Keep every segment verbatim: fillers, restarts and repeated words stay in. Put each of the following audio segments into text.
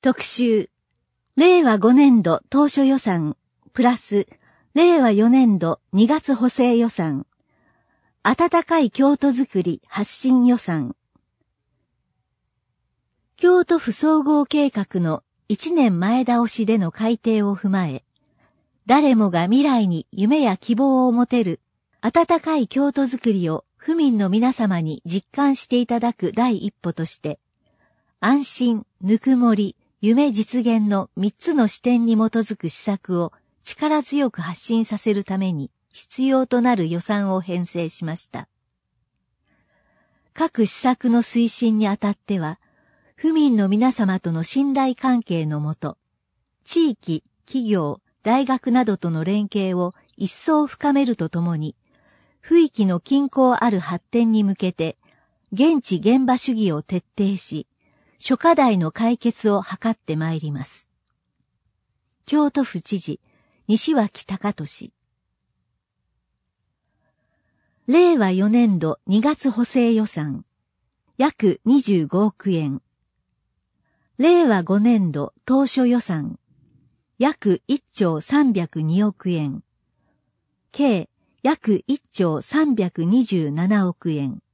特集、令和ごねんど当初予算、プラス、令和よねんどにがつ補正予算、温かい京都づくり発信予算。京都府総合計画のいちねんまえ倒しでの改定を踏まえ、誰もが未来に夢や希望を持てる温かい京都づくりを府民の皆様に実感していただく第一歩として、安心、ぬくもり、夢実現のみっつの視点に基づく施策を力強く発信させるために必要となる予算を編成しました。各施策の推進にあたっては、府民の皆様との信頼関係のもと、地域、企業、大学などとの連携を一層深めるとともに、府域の均衡ある発展に向けて、現地現場主義を徹底し、諸課題の解決を図ってまいります。京都府知事、西脇隆俊。令和よねんどにがつ補正予算、約にじゅうごおくえん。令和ごねんど当初予算、約いっちょうさんびゃくにおくえん。計約いっちょうさんびゃくにじゅうななおくえん。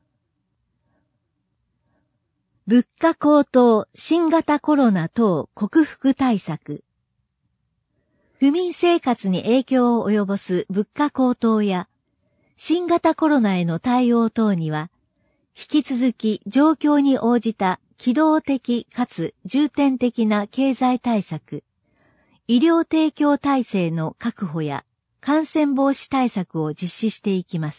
物価高騰、新型コロナ等克服対策。府民生活に影響を及ぼす物価高騰や、新型コロナへの対応等には、引き続き状況に応じた機動的かつ重点的な経済対策、医療提供体制の確保や感染防止対策を実施していきます。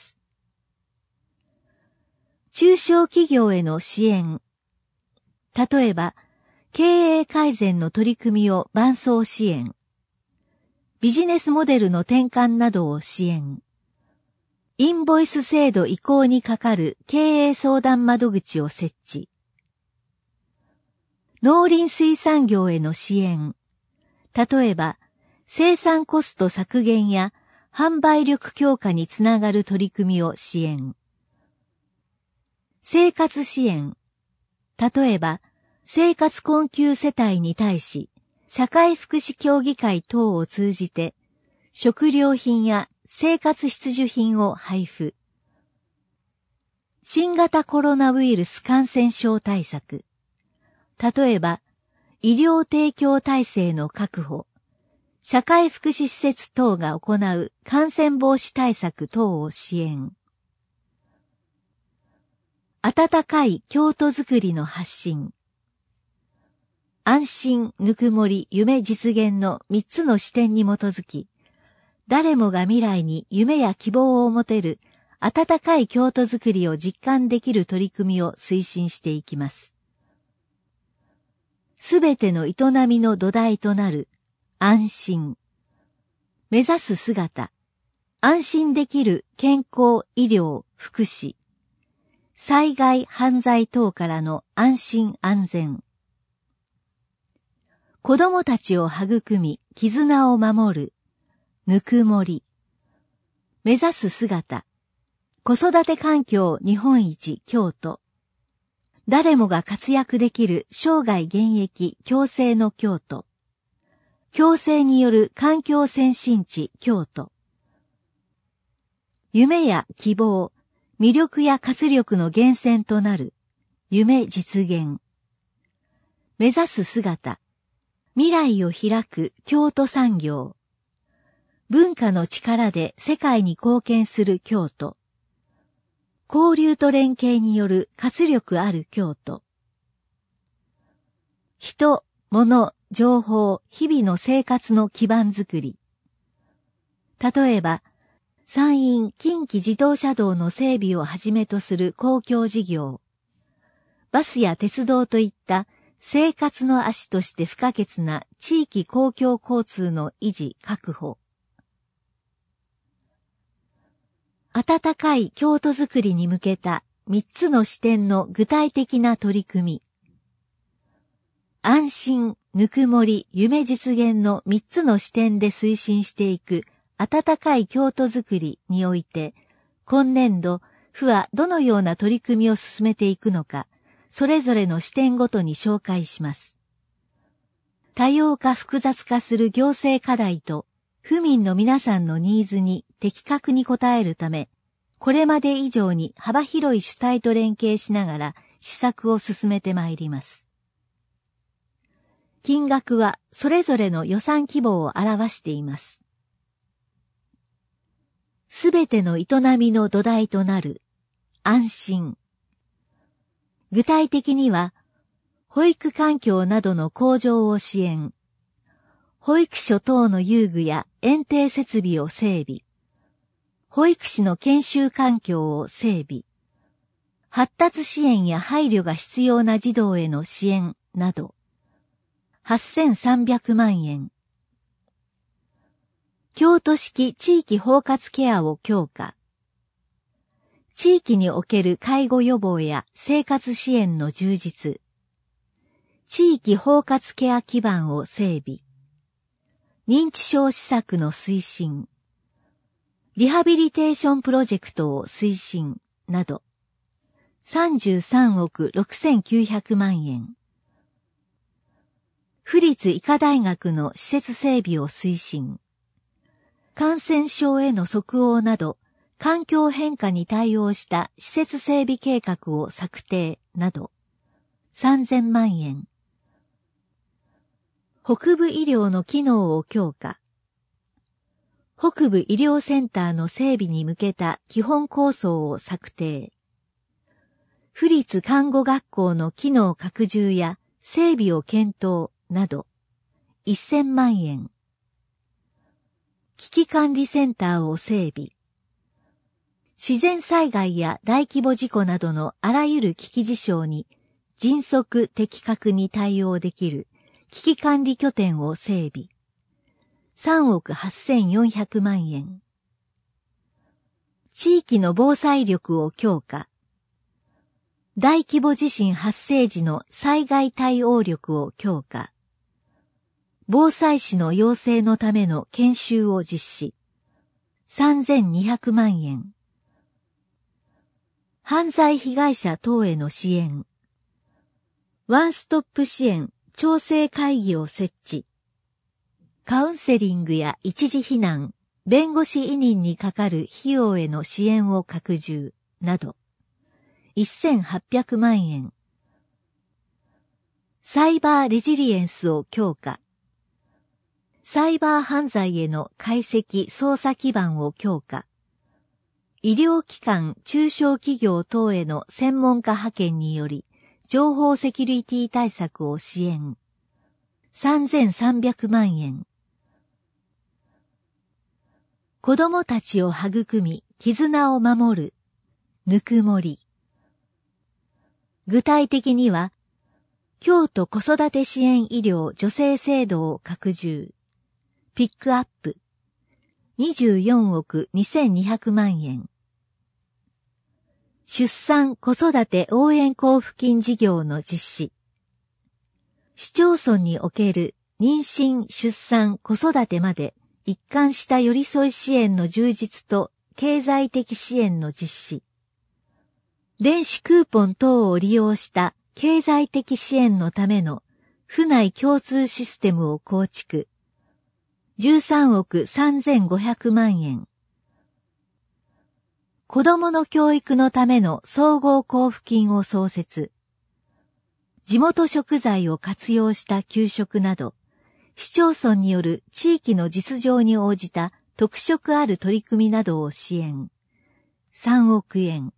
中小企業への支援。例えば、経営改善の取り組みを伴走支援。ビジネスモデルの転換などを支援。インボイス制度移行にかかる経営相談窓口を設置。農林水産業への支援。例えば、生産コスト削減や販売力強化につながる取り組みを支援。生活支援。例えば、生活困窮世帯に対し、社会福祉協議会等を通じて、食料品や生活必需品を配布。新型コロナウイルス感染症対策。例えば、医療提供体制の確保、社会福祉施設等が行う感染防止対策等を支援。温かい京都づくりの発信。安心、ぬくもり、夢実現のみっつの視点に基づき、誰もが未来に夢や希望を持てる温かい京都づくりを実感できる取り組みを推進していきます。すべての営みの土台となる安心。目指す姿。安心できる健康、医療、福祉。災害、犯罪等からの安心安全。子供たちを育み、絆を守る。ぬくもり。目指す姿。子育て環境日本一京都。誰もが活躍できる生涯現役共生の京都。共生による環境先進地京都。夢や希望、魅力や活力の源泉となる夢実現。目指す姿。未来を開く京都産業。文化の力で世界に貢献する京都。交流と連携による活力ある京都。人、物、情報、日々の生活の基盤づくり。例えば、山陰近畿自動車道の整備をはじめとする公共事業。バスや鉄道といった生活の足として不可欠な地域公共交通の維持確保。温かい京都づくりに向けた三つの視点の具体的な取り組み。安心、ぬくもり、夢実現の三つの視点で推進していく温かい京都づくりにおいて、今年度、府はどのような取り組みを進めていくのか、それぞれの視点ごとに紹介します。 多様化複雑化する行政課題と、府民の皆さんのニーズに的確に応えるため、これまで以上に幅広い主体と連携しながら施策を進めてまいります。金額はそれぞれの予算規模を表しています。すべての営みの土台となる安心。具体的には、保育環境などの向上を支援、保育所等の遊具や園庭設備を整備、保育士の研修環境を整備、発達支援や配慮が必要な児童への支援など、はっせんさんびゃくまんえん。京都式地域包括ケアを強化。地域における介護予防や生活支援の充実。地域包括ケア基盤を整備。認知症施策の推進。リハビリテーションプロジェクトを推進など、さんじゅうさんおくろくせんきゅうひゃくまんえん。府立医科大学の施設整備を推進。感染症への即応など、環境変化に対応した施設整備計画を策定など、さんぜんまんえん。北部医療の機能を強化。北部医療センターの整備に向けた基本構想を策定。府立看護学校の機能拡充や整備を検討など、せんまんえん。危機管理センターを整備。自然災害や大規模事故などのあらゆる危機事象に迅速的確に対応できる危機管理拠点を整備。さんおくはっせんよんひゃくまんえん。地域の防災力を強化。大規模地震発生時の災害対応力を強化。防災士の養成のための研修を実施。さんぜんにひゃくまんえん。犯罪被害者等への支援。ワンストップ支援調整会議を設置。カウンセリングや一時避難、弁護士委任にかかる費用への支援を拡充など、せんはっぴゃくまんえん。サイバーレジリエンスを強化。サイバー犯罪への解析・捜査基盤を強化。医療機関・中小企業等への専門家派遣により、情報セキュリティ対策を支援。さんぜんさんびゃくまんえん。子供たちを育み、絆を守る。ぬくもり。具体的には、京都子育て支援医療助成制度を拡充。ピックアップ。にじゅうよんおくにせんにひゃくまんえん。出産子育て応援交付金事業の実施。市町村における妊娠・出産・子育てまで一貫した寄り添い支援の充実と経済的支援の実施。電子クーポン等を利用した経済的支援のための府内共通システムを構築。じゅうさんおくさんぜんごひゃくまんえん。子どもの教育のための総合交付金を創設。地元食材を活用した給食など、市町村による地域の実情に応じた特色ある取り組みなどを支援。さんおくえん。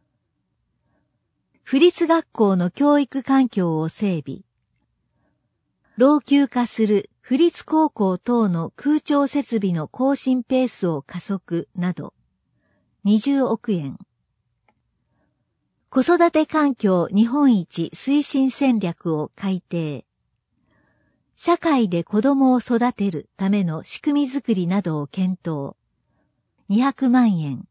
府立学校の教育環境を整備。老朽化する府立高校等の空調設備の更新ペースを加速など、にじゅうおくえん。子育て環境日本一推進戦略を改定。社会で子供を育てるための仕組みづくりなどを検討。にひゃくまんえん。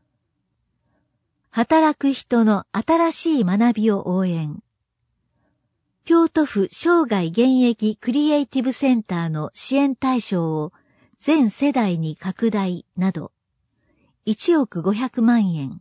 働く人の新しい学びを応援。京都府生涯現役クリエイティブセンターの支援対象を全世代に拡大など、いちおくごひゃくまんえん。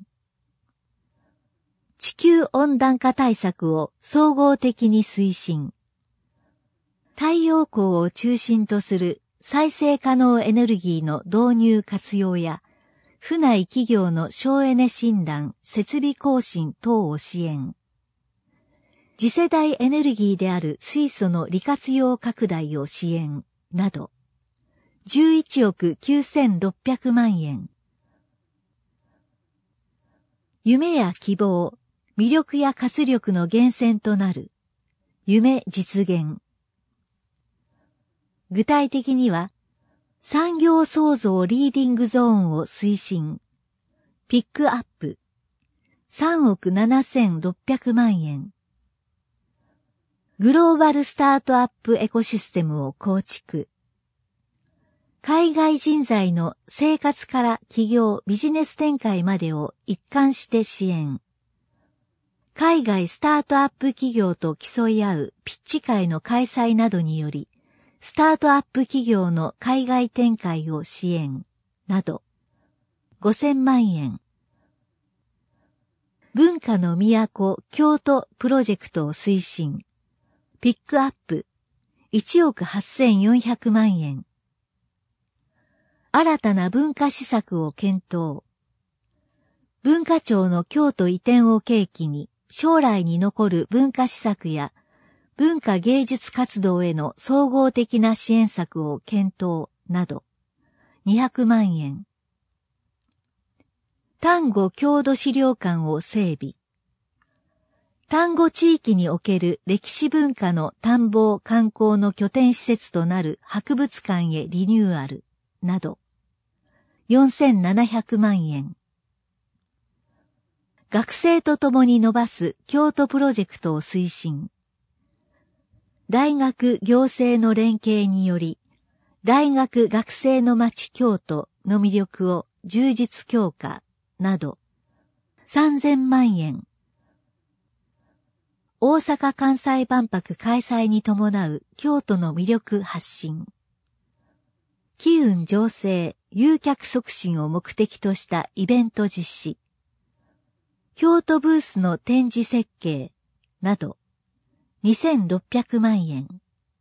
地球温暖化対策を総合的に推進。太太陽光を中心とする再生可能エネルギーの導入活用や、府内企業の省エネ診断、設備更新等を支援。次世代エネルギーである水素の利活用拡大を支援、など、じゅういちおくきゅうせんろっぴゃくまんえん。夢や希望、魅力や活力の源泉となる、夢実現。具体的には、産業創造リーディングゾーンを推進、ピックアップ、さんおくななせんろっぴゃくまんえん。グローバルスタートアップエコシステムを構築。海外人材の生活から企業ビジネス展開までを一貫して支援。海外スタートアップ企業と競い合うピッチ会の開催などにより、スタートアップ企業の海外展開を支援、など、ごせんまんえん。文化の都、京都プロジェクトを推進、ピックアップ、いちおくはっせんよんひゃくまんえん。新たな文化施策を検討。文化庁の京都移転を契機に、将来に残る文化施策や、文化芸術活動への総合的な支援策を検討など、にひゃくまんえん。丹後郷土資料館を整備。丹後地域における歴史文化の探訪観光の拠点施設となる博物館へリニューアルなど、よんせんななひゃくまんえん。学生と共に伸ばす京都プロジェクトを推進。大学行政の連携により、大学学生の街京都の魅力を充実強化など、さんぜんまんえん。大阪・関西万博開催に伴う京都の魅力発信。機運醸成、誘客促進を目的としたイベント実施。京都ブースの展示設計など、にせんろっぴゃくまんえん。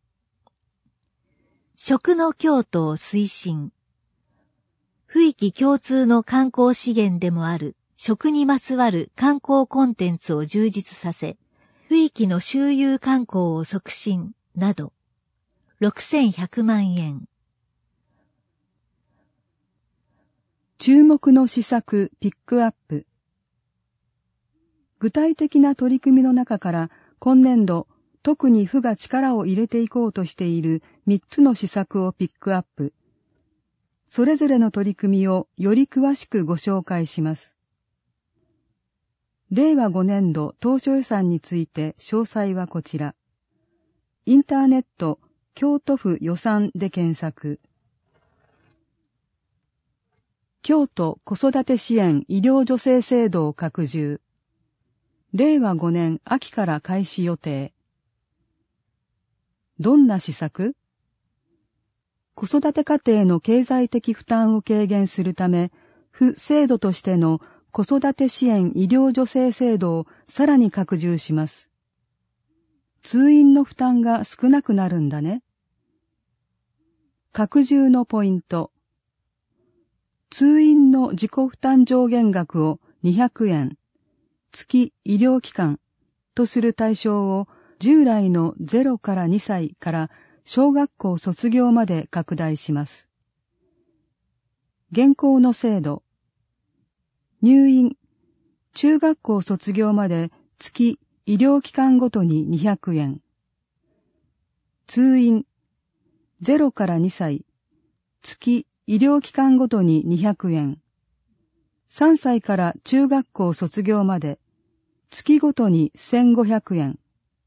食の京都を推進。府域共通の観光資源でもある食にまつわる観光コンテンツを充実させ、府域の周遊観光を促進など、ろくせんひゃくまんえん。 注目の施策ピックアップ。具体的な取り組みの中から今年度、特に府が力を入れていこうとしているみっつの施策をピックアップ。それぞれの取り組みをより詳しくご紹介します。れいわごねんど当初予算について詳細はこちら。インターネット京都府予算で検索。京都子育て支援医療助成制度を拡充。れいわごねん秋から開始予定。どんな施策？子育て家庭の経済的負担を軽減するため、府制度としての子育て支援医療助成制度をさらに拡充します。通院の負担が少なくなるんだね。拡充のポイント。通院の自己負担上限額をにひゃくえん、月医療機関とする対象を従来のゼロからにさいから小学校卒業まで拡大します。現行の制度。入院、中学校卒業まで月医療機関ごとににひゃくえん。通院、ゼロからにさい、月医療機関ごとににひゃくえん。さんさいから中学校卒業まで、月ごとにせんごひゃくえん。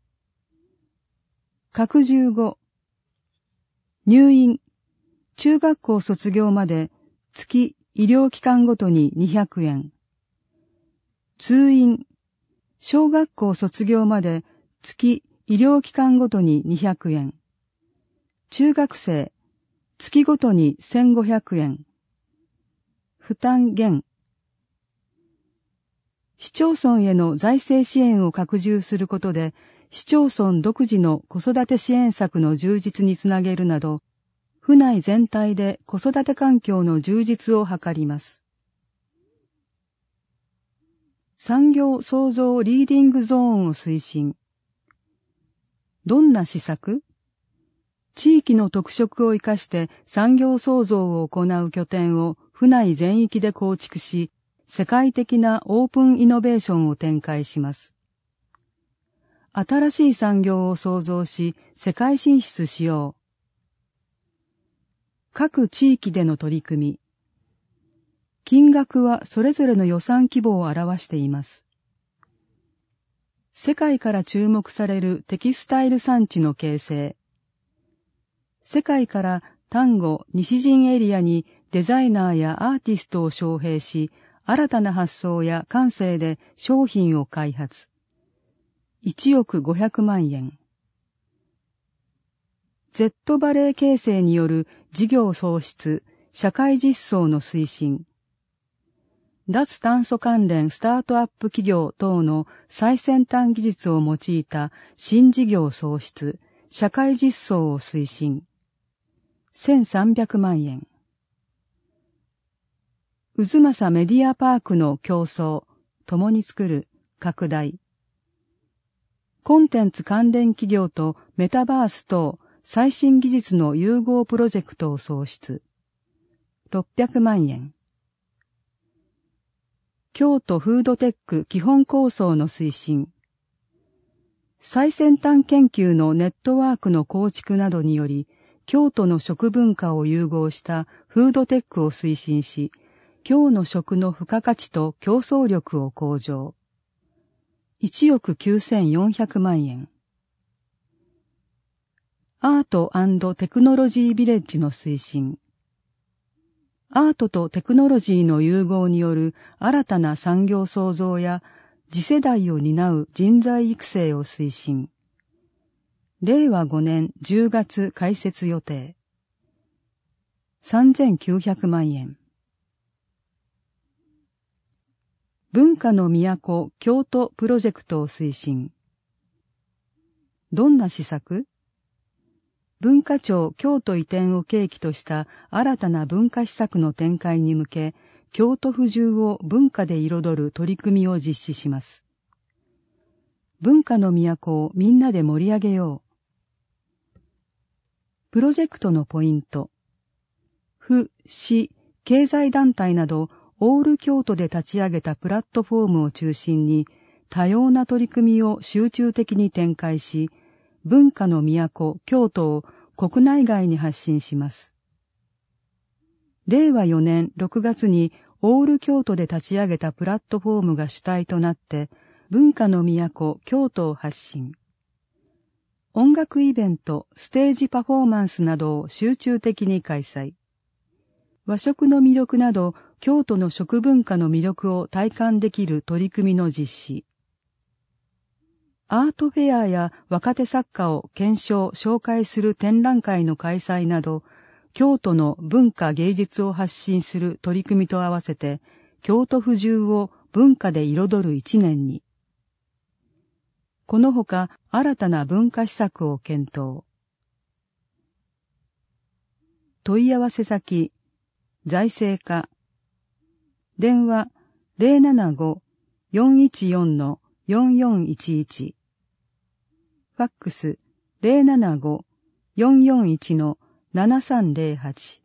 拡充後、入院、中学校卒業まで月医療機関ごとににひゃくえん。通院、小学校卒業まで月医療機関ごとににひゃくえん。中学生、月ごとにせんごひゃくえん。負担減。市町村への財政支援を拡充することで、 市町村独自の子育て支援策の充実につなげるなど、府内全体で子育て環境の充実を図ります。産業創造リーディングゾーンを推進。どんな施策？地域の特色を生かして産業創造を行う拠点を府内全域で構築し、世界的なオープンイノベーションを展開します。新しい産業を創造し、世界進出しよう。各地域での取り組み。金額はそれぞれの予算規模を表しています。世界から注目されるテキスタイル産地の形成。世界から丹後、西陣エリアにデザイナーやアーティストを招聘し、新たな発想や感性で商品を開発。いちおくごひゃくまんえん。Z バレー形成による事業創出、社会実装の推進。脱炭素関連スタートアップ企業等の最先端技術を用いた新事業創出、社会実装を推進。せんさんびゃくまんえん。渦政メディアパークの競争、共に作る、拡大。コンテンツ関連企業とメタバース等最新技術の融合プロジェクトを創出。ろっぴゃくまんえん。京都フードテック基本構想の推進。最先端研究のネットワークの構築などにより、京都の食文化を融合したフードテックを推進し、京の食の付加価値と競争力を向上。いちおくきゅうせんよんひゃくまんえん。アート&テクノロジービレッジの推進。アートとテクノロジーの融合による新たな産業創造や次世代を担う人材育成を推進。れいわごねんじゅうがつ開設予定。さんぜんきゅうひゃくまんえん。文化の都京都プロジェクトを推進。どんな施策？文化庁京都移転を契機とした新たな文化施策の展開に向け、京都府中を文化で彩る取り組みを実施します。文化の都をみんなで盛り上げよう。プロジェクトのポイント。府、市、経済団体など、オール京都で立ち上げたプラットフォームを中心に、多様な取り組みを集中的に展開し、文化の都、京都を国内外に発信します。れいわよねんろくがつにオール京都で立ち上げたプラットフォームが主体となって、文化の都、京都を発信。音楽イベント、ステージパフォーマンスなどを集中的に開催。和食の魅力など、京都の食文化の魅力を体感できる取り組みの実施。アートフェアや若手作家を検証・紹介する展覧会の開催など、京都の文化芸術を発信する取り組みと合わせて、京都府中を文化で彩る一年に。このほか、新たな文化施策を検討。問い合わせ先、財政課。電話 ゼロななご よんいちよん よんよんいちいち。ファックス ゼロななご よんよんいち ななさんゼロはち。